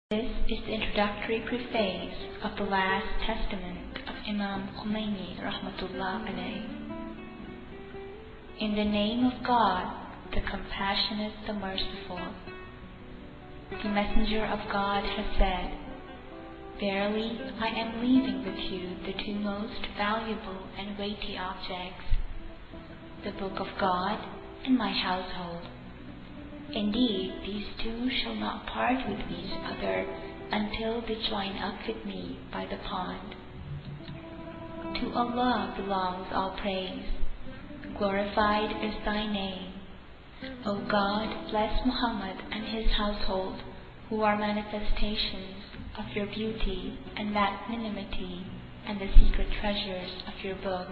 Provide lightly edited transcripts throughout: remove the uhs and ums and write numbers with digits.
This is the introductory preface of the last testament of Imam Khomeini Rahmatullah alayh. In the name of God, the Compassionate, the Merciful. The Messenger of God has said, "Verily, I am leaving with you the two most valuable and weighty objects, the Book of God and my household. Indeed, these two shall not part with each other until they join up with me by the pond." To Allah belongs all praise. Glorified is thy name. O God, bless Muhammad and his household, who are manifestations of your beauty and magnanimity and the secret treasures of your book,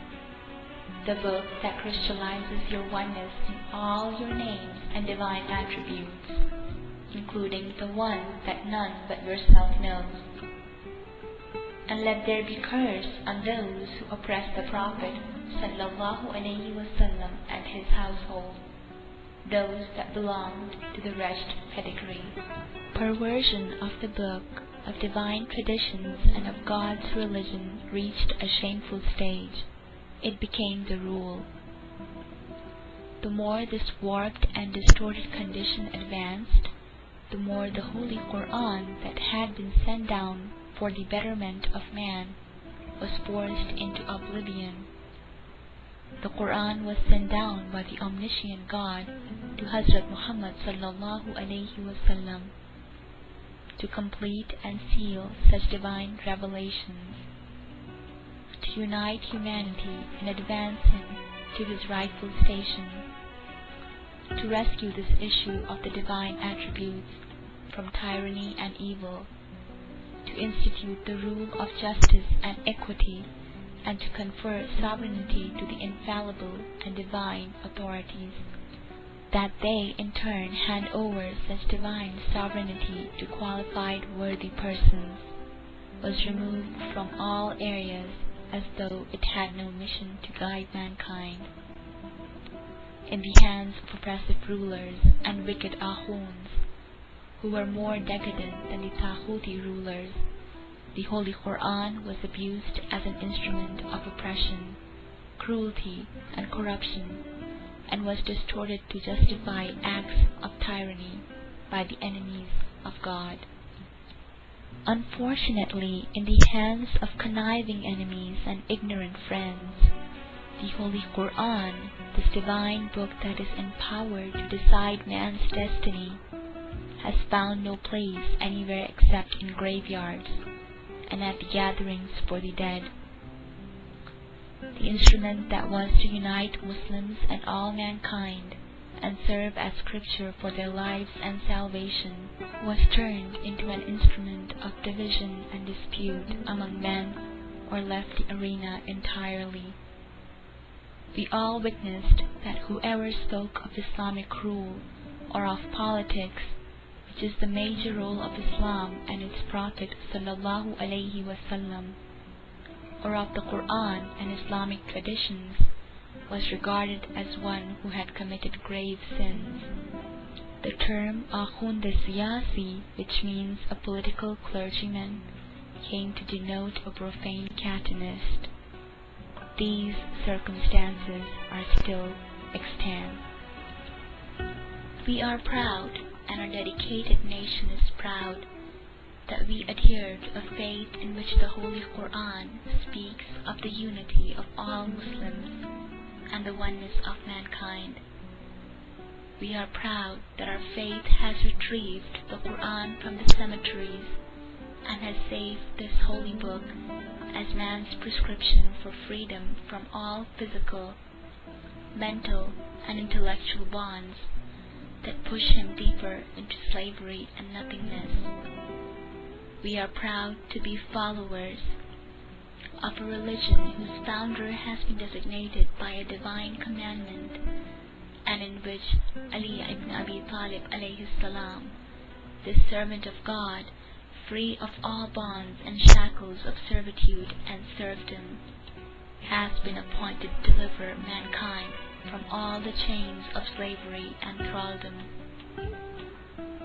the book that crystallizes your oneness in all your names and divine attributes, including the one that none but yourself knows. And let there be curse on those who oppress the Prophet sallallahu alaihi wasallam and his household, those that belonged to the wretched pedigree. Perversion of the book, of divine traditions, and of God's religion reached a shameful stage. It became the rule. The more this warped and distorted condition advanced, the more the Holy Quran that had been sent down for the betterment of man was forced into oblivion. The Quran was sent down by the omniscient God to Hazrat Muhammad sallallahu alaihi wasallam to complete and seal such divine revelations, to unite humanity and advance him to his rightful station, to rescue this issue of the divine attributes from tyranny and evil, to institute the rule of justice and equity, and to confer sovereignty to the infallible and divine authorities, that they in turn hand over such divine sovereignty to qualified worthy persons, was removed from all areas as though it had no mission to guide mankind. In the hands of oppressive rulers and wicked Ahuns, who were more decadent than the Taghuti rulers, the Holy Quran was abused as an instrument of oppression, cruelty, and corruption, and was distorted to justify acts of tyranny by the enemies of God. Unfortunately, in the hands of conniving enemies and ignorant friends, the Holy Quran, this divine book that is empowered to decide man's destiny, has found no place anywhere except in graveyards and at the gatherings for the dead. The instrument that was to unite Muslims and all mankind and serve as scripture for their lives and salvation was turned into an instrument of division and dispute among men, or left the arena entirely. We all witnessed that whoever spoke of Islamic rule or of politics, which is the major role of Islam and its Prophet sallallahu alaihi wasallam, or of the Quran and Islamic traditions, was regarded as one who had committed grave sins. The term Akhund Siyasi, which means a political clergyman, came to denote a profane Catanist. These circumstances are still extant. We are proud, and our dedicated nation is proud, that we adhere to a faith in which the Holy Quran speaks of the unity of all Muslims and the oneness of mankind. We are proud that our faith has retrieved the Quran from the cemeteries and has saved this holy book as man's prescription for freedom from all physical, mental, and intellectual bonds that push him deeper into slavery and nothingness. We are proud to be followers of a religion whose founder has been designated by a divine commandment, and in which Ali ibn Abi Talib alayhi salam, this servant of God, free of all bonds and shackles of servitude and serfdom, has been appointed to deliver mankind from all the chains of slavery and thraldom.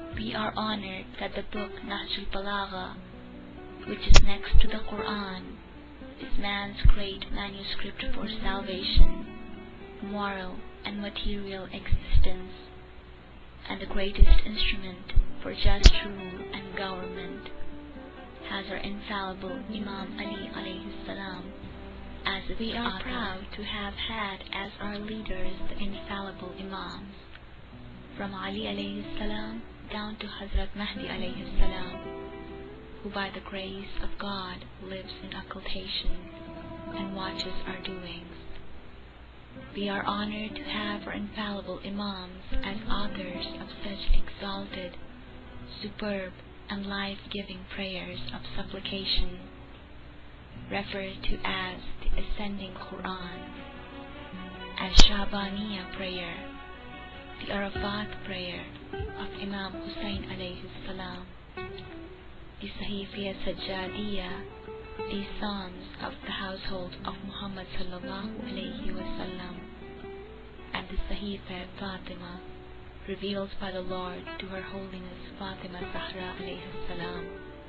We are honored that the book Nahjul Balagha, which is next to the Quran, is man's great manuscript for salvation, moral and material existence, and the greatest instrument for just rule and government, has our infallible Imam Ali alayhi salam as its We are proud to have had as our leaders the infallible Imams, from Ali alayhi salam down to Hazrat Mahdi alayhi salam, who by the grace of God lives in occultation and watches our doings. We are honored to have our infallible Imams as authors of such exalted, superb, and life-giving prayers of supplication, referred to as the Ascending Quran, as Shabaniya prayer, the Arafat prayer of Imam Hussein alayhi salam, the Sahifiyya Sajjadiyya, the Psalms of the household of Muhammad sallallahu alayhi wasallam, and the Sahifa Fatima, revealed by the Lord to Her Holiness Fatima Zahra alayhi salam.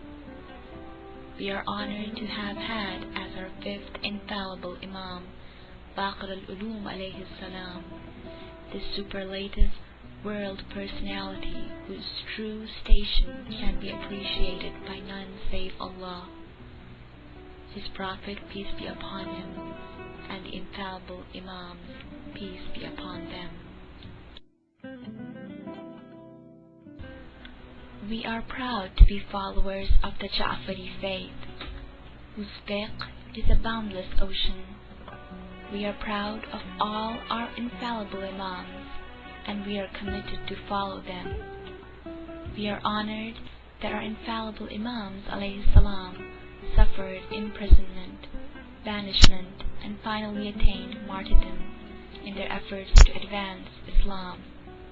We are honored to have had as our fifth infallible Imam, Baqir al-Ulum alayhi salam, the superlative world personality whose true station can be appreciated by none save Allah, His Prophet, peace be upon him, and the infallible Imams, peace be upon them. We are proud to be followers of the Ja'fari faith, whose fiqh is a boundless ocean. We are proud of all our infallible Imams, and we are committed to follow them. We are honored that our infallible Imams alayhi salam suffered imprisonment, banishment, and finally attained martyrdom in their efforts to advance Islam,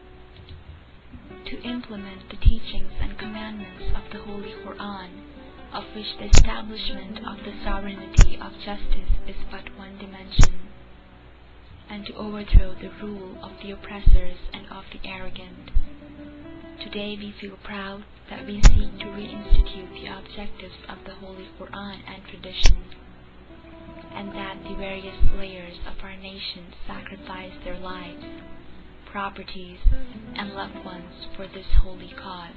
to implement the teachings and commandments of the Holy Quran, of which the establishment of the sovereignty of justice is but one dimension, and to overthrow the rule of the oppressors and of the arrogant. Today we feel proud that we seek to reinstitute the objectives of the Holy Quran and tradition, and that the various layers of our nation sacrifice their lives, properties, and loved ones for this holy cause.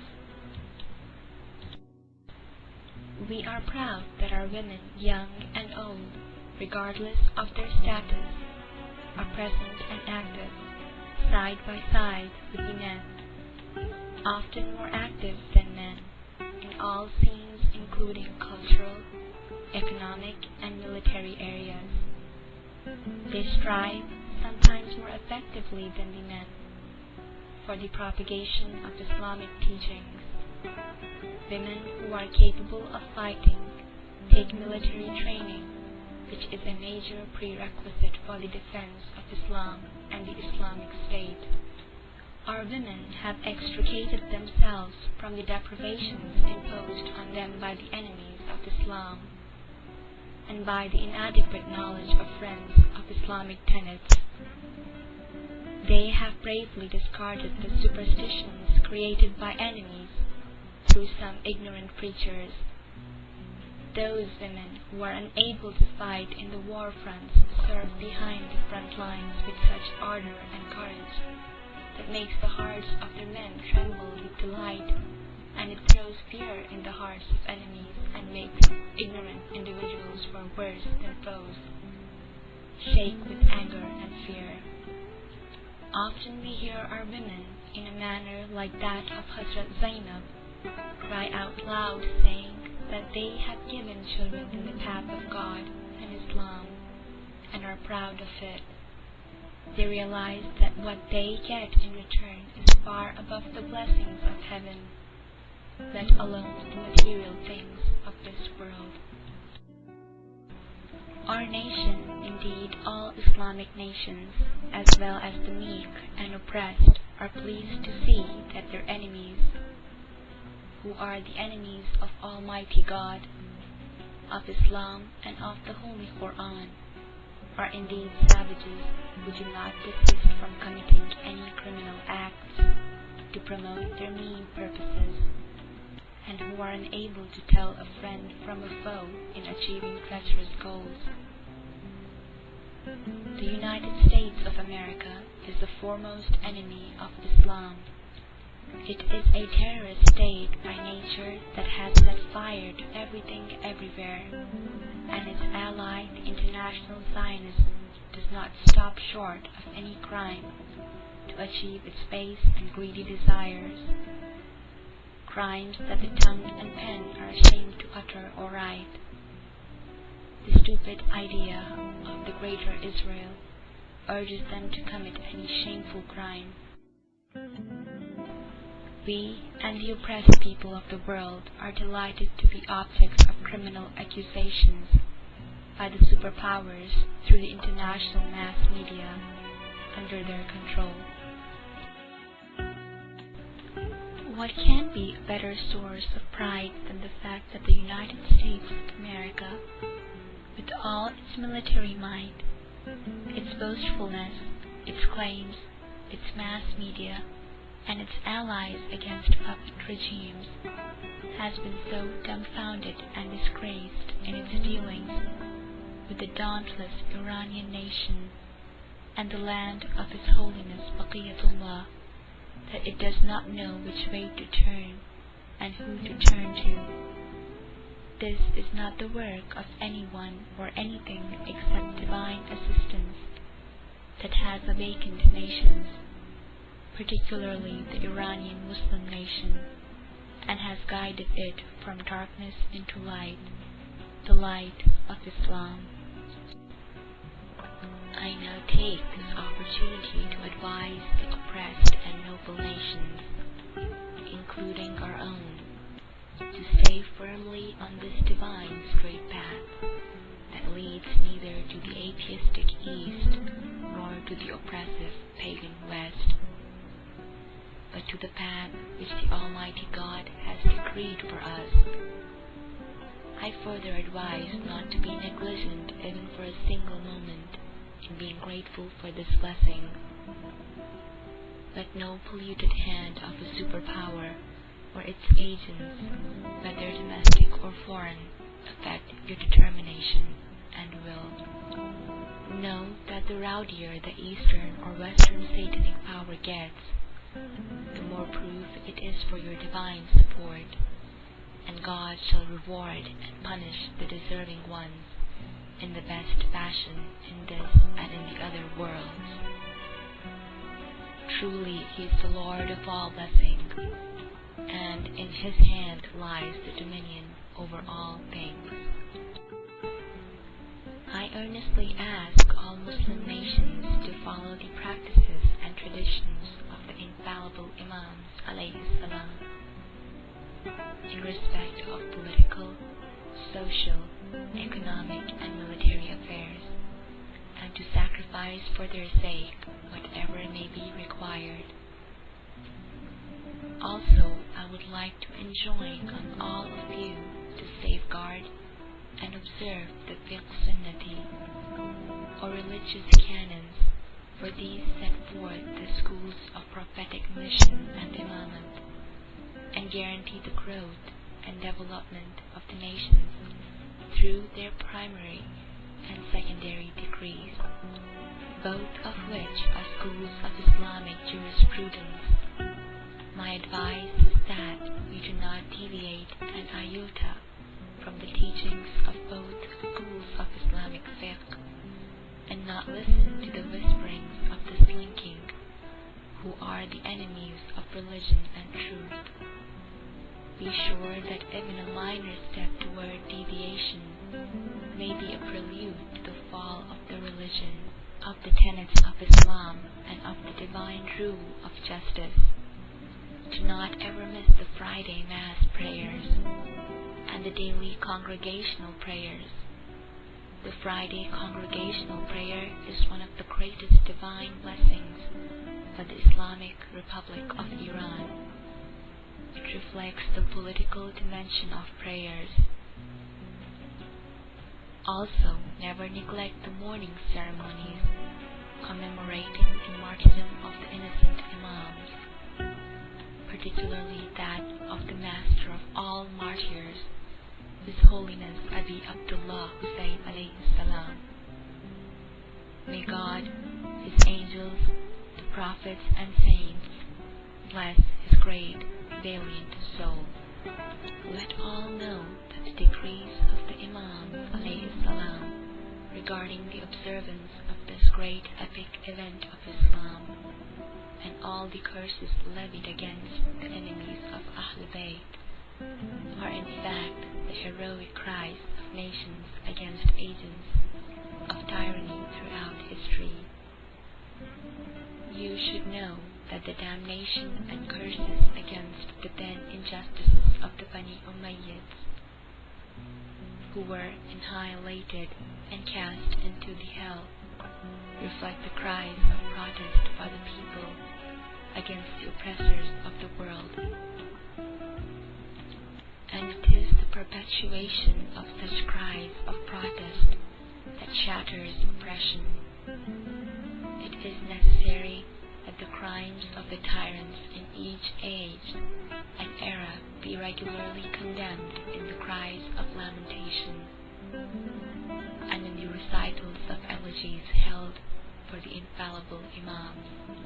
We are proud that our women, young and old, regardless of their status, are present and active, side by side with the men, often more active than men, in all scenes including cultural, economic, and military areas. They strive, sometimes more effectively than the men, for the propagation of Islamic teachings. Women who are capable of fighting take military training, which is a major prerequisite for the defense of Islam and the Islamic State. Our women have extricated themselves from the deprivations imposed on them by the enemies of Islam, and by the inadequate knowledge of friends of Islamic tenets. They have bravely discarded the superstitions created by enemies through some ignorant preachers. Those women who are unable to fight in the war fronts serve behind the front lines with such ardor and courage that makes the hearts of their men tremble with delight, and it throws fear in the hearts of enemies and makes ignorant individuals who are worse than foes shake with anger and fear. Often we hear our women, in a manner like that of Hazrat Zainab, cry out loud, saying that they have given children in the path of God and Islam, and are proud of it. They realize that what they get in return is far above the blessings of heaven, let alone the material things of this world. Our nation, indeed all Islamic nations, as well as the meek and oppressed, are pleased to see that their enemies, who are the enemies of Almighty God, of Islam, and of the Holy Quran, are indeed savages who do not desist from committing any criminal acts, to promote their mean purposes, and who are unable to tell a friend from a foe in achieving treacherous goals. The United States of America is the foremost enemy of Islam. It is a terrorist state by nature that has set fire to everything everywhere, and its ally, the International Zionism, does not stop short of any crime to achieve its base and greedy desires, crimes that the tongue and pen are ashamed to utter or write. The stupid idea of the Greater Israel urges them to commit any shameful crime. We and the oppressed people of the world are delighted to be objects of criminal accusations by the superpowers through the international mass media under their control. What can be a better source of pride than the fact that the United States of America, with all its military might, its boastfulness, its claims, its mass media, and its allies against puppet regimes, has been so dumbfounded and disgraced in its dealings with the dauntless Iranian nation and the land of His Holiness Baqiyatullah, that it does not know which way to turn and who to turn to. This is not the work of anyone or anything except divine assistance that has awakened nations, particularly the Iranian Muslim nation, and has guided it from darkness into light, the light of Islam. I now take this opportunity to advise the oppressed and noble nations, including our own, to stay firmly on this divine straight path that leads neither to the atheistic East nor to the oppressive pagan West, but to the path which the Almighty God has decreed for us. I further advise not to be negligent even for a single moment in being grateful for this blessing. Let no polluted hand of a superpower or its agents, whether domestic or foreign, affect your determination and will. Know that the rowdier the Eastern or Western satanic power gets, the more proof it is for your divine support, and God shall reward and punish the deserving ones in the best fashion in this and in the other worlds. Truly He is the Lord of all blessing, and in His hand lies the dominion over all things. I earnestly ask all Muslim nations to follow the practices and traditions of the infallible Imams alayhi salam in respect of political, social, economic, and military affairs, and to sacrifice for their sake whatever may be required. Also, I would like to enjoin on all of you to safeguard and observe the fiqh sunnati, or religious canons, for these set forth the schools of prophetic mission and imamate, and guarantee the growth and development of the nations through their primary and secondary decrees, both of which are schools of Islamic jurisprudence. My advice is that you do not deviate an iota from the teachings of both schools of Islamic fiqh, and not listen to the whisperings of the slinking, who are the enemies of religion and truth. Be sure that even a minor step toward deviation may be a prelude to the fall of the religion, of the tenets of Islam, and of the divine rule of justice. Do not ever miss the Friday Mass prayers and the daily congregational prayers. The Friday congregational prayer is one of the greatest divine blessings for the Islamic Republic of Iran. It reflects the political dimension of prayers. Also, never neglect the morning ceremonies commemorating the martyrdom of the innocent Imams. particularly that of the master of all martyrs, His Holiness Abi Abdullah Hussein alayhi salam. May God, His angels, the prophets and saints bless his great, valiant soul. Let all know that the decrees of the Imam alayhi salam regarding the observance of this great epic event of Islam and all the curses levied against the enemies of Ahl Bayt are in fact the heroic cries of nations against agents of tyranny throughout history. You should know that the damnation and curses against the then injustices of the Bani Umayyads, who were annihilated and cast into the hell, reflect the cries of protest by the people against the oppressors of the world. And it is the perpetuation of such cries of protest that shatters oppression. It is necessary that the crimes of the tyrants in each age and era be regularly condemned in the cries of lamentation and in the recitals of elegies held for the infallible Imams.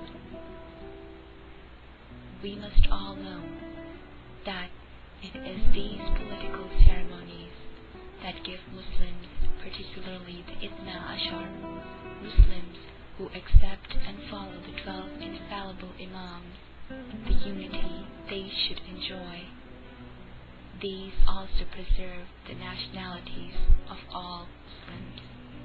We must all know that it is these political ceremonies that give Muslims, particularly the Ithna Ashar Muslims who accept and follow the 12 infallible Imams, the unity they should enjoy. These also preserve the nationalities of all Muslims.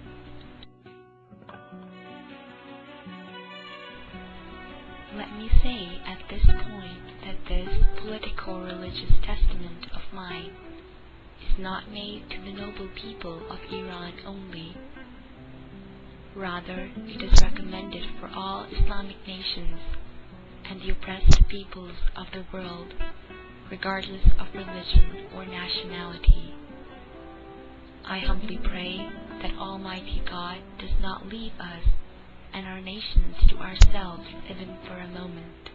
Let me say at this point that this politico-religious testament of mine is not made to the noble people of Iran only. Rather, it is recommended for all Islamic nations and the oppressed peoples of the world, regardless of religion or nationality. I humbly pray that Almighty God does not leave us and our nations to ourselves even for a moment.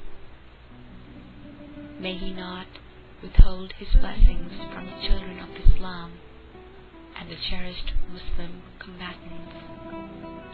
May He not withhold His blessings from the children of Islam and the cherished Muslim combatants.